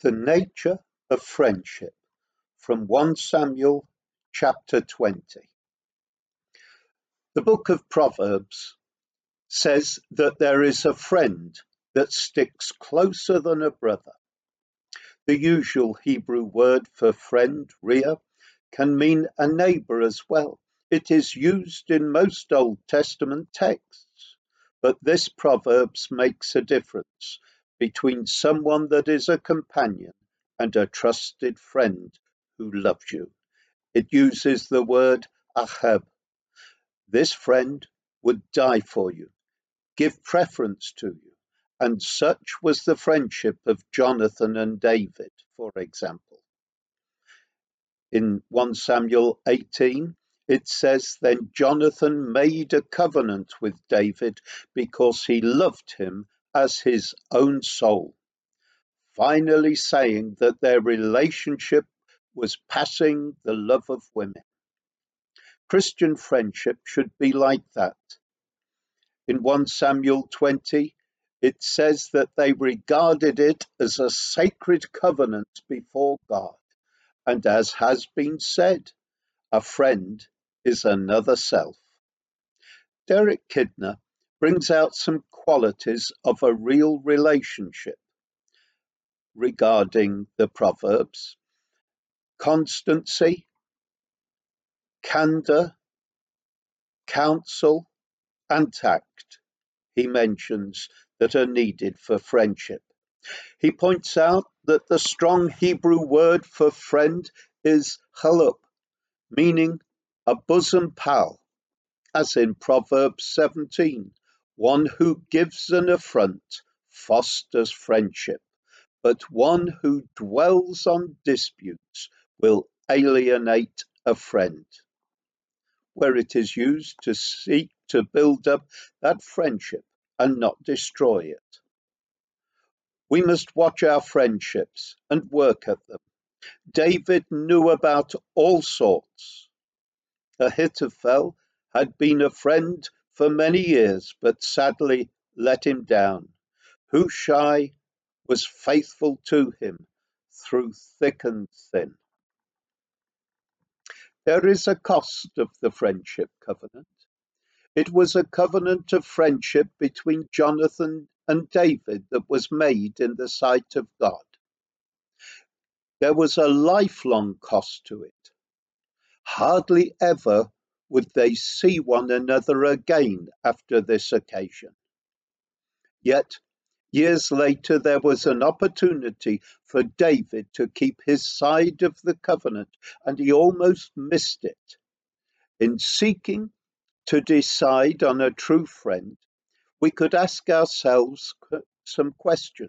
The nature of friendship from 1 Samuel chapter 20. The book of Proverbs says that there is a friend that sticks closer than a brother. The usual Hebrew word for friend, ria, can mean a neighbor as well. It is used in most Old Testament texts, but this Proverbs makes a difference between someone that is a companion and a trusted friend who loves you. It uses the word ahab. This friend would die for you, give preference to you, and such was the friendship of Jonathan and David, for example. In 1 Samuel 18, it says, "Then Jonathan made a covenant with David because he loved him as his own soul," finally saying that their relationship was passing the love of women. Christian friendship should be like that. In 1 Samuel 20, it says that they regarded it as a sacred covenant before God. And as has been said, a friend is another self. Derek Kidner brings out some qualities of a real relationship regarding the Proverbs: constancy, candor, counsel, and tact. He mentions that are needed for friendship. He points out that the strong Hebrew word for friend is chaluk, meaning a bosom pal, as in Proverbs 17, one who gives an affront fosters friendship, but one who dwells on disputes will alienate a friend. Where it is used to seek to build up that friendship and not destroy it. We must watch our friendships and work at them. David knew about all sorts. Ahithophel had been a friend for many years, but sadly let him down. Hushai was faithful to him through thick and thin. There is a cost of the friendship covenant. It was a covenant of friendship between Jonathan and David that was made in the sight of God. There was a lifelong cost to it. Hardly ever would they see one another again after this occasion. Yet, years later, there was an opportunity for David to keep his side of the covenant, and he almost missed it. In seeking to decide on a true friend, we could ask ourselves some questions.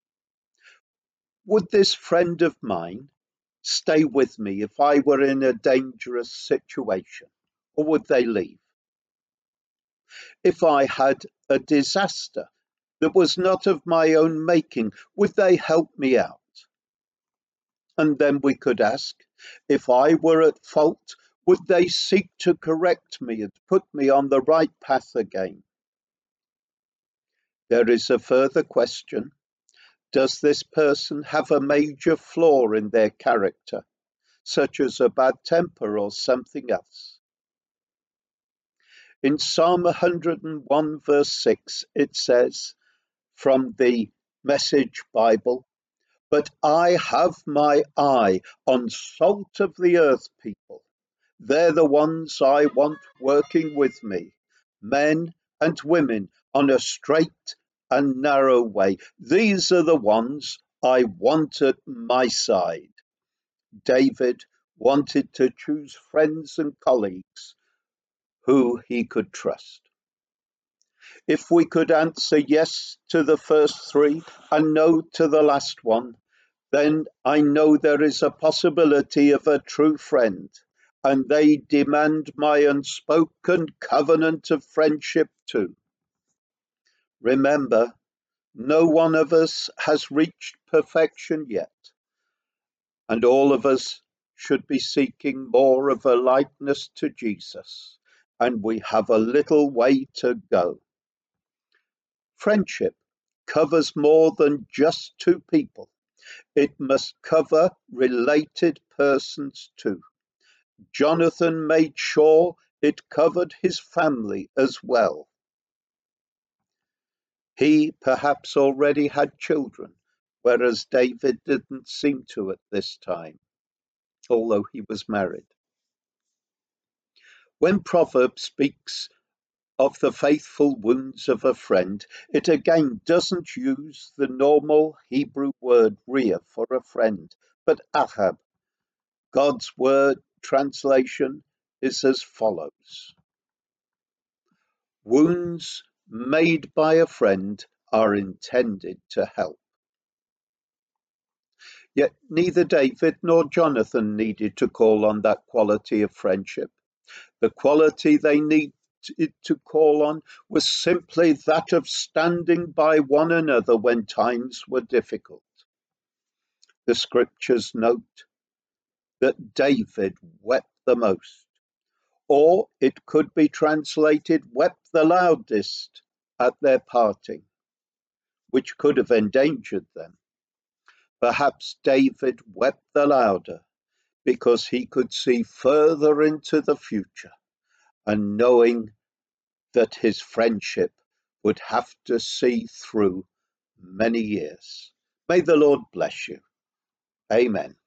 Would this friend of mine stay with me if I were in a dangerous situation, or would they leave? If I had a disaster that was not of my own making, would they help me out? And then we could ask, if I were at fault, would they seek to correct me and put me on the right path again? There is a further question. Does this person have a major flaw in their character, such as a bad temper or something else? In Psalm 101 verse 6, it says, from the Message Bible, "But I have my eye on salt of the earth people. They're the ones I want working with me, men and women on a straight and narrow way. These are the ones I want at my side." David wanted to choose friends and colleagues who he could trust. If we could answer yes to the first three and no to the last one, then I know there is a possibility of a true friend, and they demand my unspoken covenant of friendship too. Remember, no one of us has reached perfection yet, and all of us should be seeking more of a likeness to Jesus, and we have a little way to go. Friendship covers more than just two people. It must cover related persons too. Jonathan made sure it covered his family as well. He perhaps already had children, whereas David didn't seem to at this time, although he was married. When Proverbs speaks of the faithful wounds of a friend, it again doesn't use the normal Hebrew word ria for a friend, but ahab. God's word translation is as follows: wounds made by a friend are intended to help. Yet neither David nor Jonathan needed to call on that quality of friendship. The quality they needed to call on was simply that of standing by one another when times were difficult. The scriptures note that David wept the most, or it could be translated wept the loudest at their parting, which could have endangered them. Perhaps David wept the louder because he could see further into the future, and knowing that his friendship would have to see through many years. May the Lord bless you. Amen.